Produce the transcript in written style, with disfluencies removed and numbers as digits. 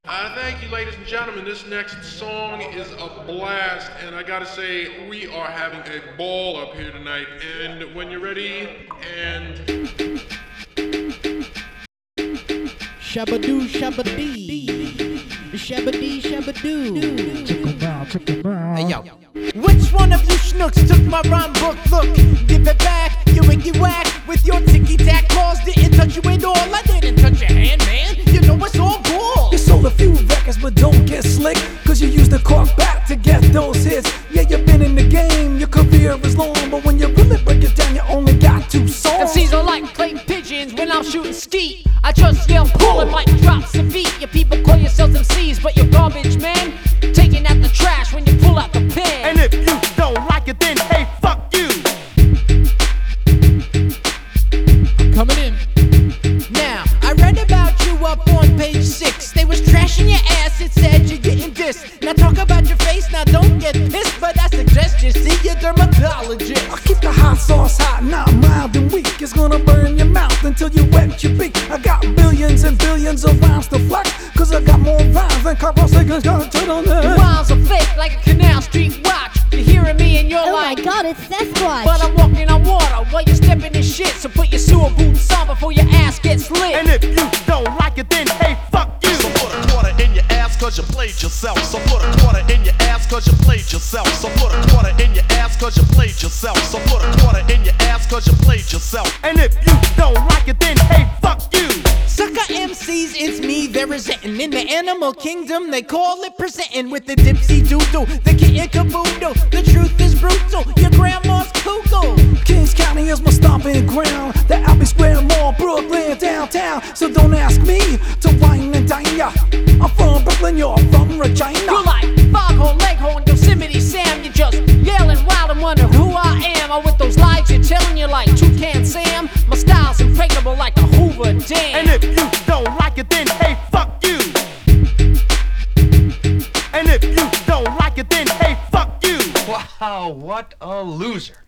Thank you, ladies and gentlemen. This next song is a blast, and I gotta say, we are having a ball up here tonight. And when you're ready, and Shabadoo, shabadee, shabadee, shabadoo. Check 'em out. Hey yo, which one of you schnooks took my rhyme book? Look, give it back, you wicky whack. With your ticky tack claws, didn't touch you at all. I didn't touch your hand, man. You know it's all cool. You sold a few records, but don't get slick, cause you used the cork back to get those hits. Yeah, you've been in the game, your career is long, but when you really break it down, you only got 2 songs. MCs are like clay pigeons when I'm shooting skeet. I just yell pull and mic drops the beat. You people call yourselves MCs, but you're garbage, man. Taking out the trash when you pull out the pen. And if you don't like it, then hey, fuck you. Coming in. Now, I read about you up on page 6. They was trashing your ass, it said you're getting dissed. Now talk about your face, now don't get pissed, but I suggest you see your dermatologist. I keep the hot sauce hot, not mild and weak. It's gonna burn your mouth until you wet your beak. I got billions and billions of rhymes to flex, cause I got more rhymes than Carl Sagan's got to on Your there. rhymes are fake like a Canal Street watch. You're hearing me and you're Oh like, my god, it's Sasquatch! but I'm walking on water while you're stepping in shit. So put your sewer boots on before your ass gets lit. And if you don't like it, then hey, fuck you. So put a quarter in your ass cause you played yourself. So put a quarter in your ass cause you played yourself. So put a quarter in your ass cause you played yourself. So put a quarter in your ass cause you played yourself. And if you don't like it, then hey, fuck you. Sucker MCs, it's me they're resenting. In the animal kingdom, they call it presenting with the dipsy doodle, the kitten caboodle. The truth is brutal, your grandma's cuckoo. Kings County is my stomping ground. The Albee Square Mall, Brooklyn, downtown. So don't ask me to wine and dine ya. I'm from Brooklyn, you're from Regina. You're like Foghorn, Leghorn, Yosemite Sam. You just yelling wild and wonder who I am. Or with those lies you're telling, you like Toucan Sam. My style's impregnable like the Hoover Dam. And if you don't like it, then hey, fuck you. And if you don't like it, then hey, fuck you. Wow, what a loser.